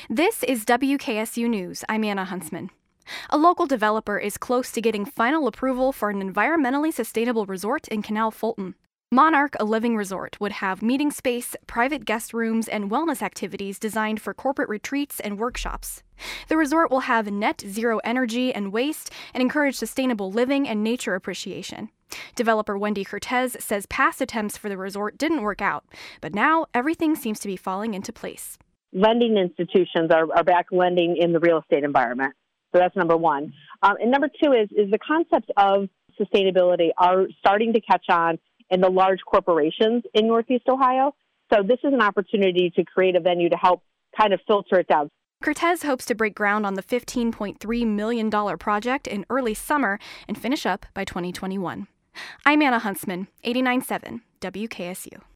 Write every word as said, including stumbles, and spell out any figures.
This is W K S U News. I'm Anna Huntsman. A local developer is close to getting final approval for an environmentally sustainable resort in Canal Fulton. Monarch, a living resort, would have meeting space, private guest rooms, and wellness activities designed for corporate retreats and workshops. The resort will have net zero energy and waste and encourage sustainable living and nature appreciation. Developer Wendy Cortez says past attempts for the resort didn't work out, but now everything seems to be falling into place. Lending institutions are, are back lending in the real estate environment. So that's number one. Um, and number two is, is the concepts of sustainability are starting to catch on in the large corporations in Northeast Ohio. So this is an opportunity to create a venue to help kind of filter it down. Cortez hopes to break ground on the fifteen point three million dollars project in early summer and finish up by twenty twenty-one. I'm Anna Huntsman, eighty-nine point seven W K S U.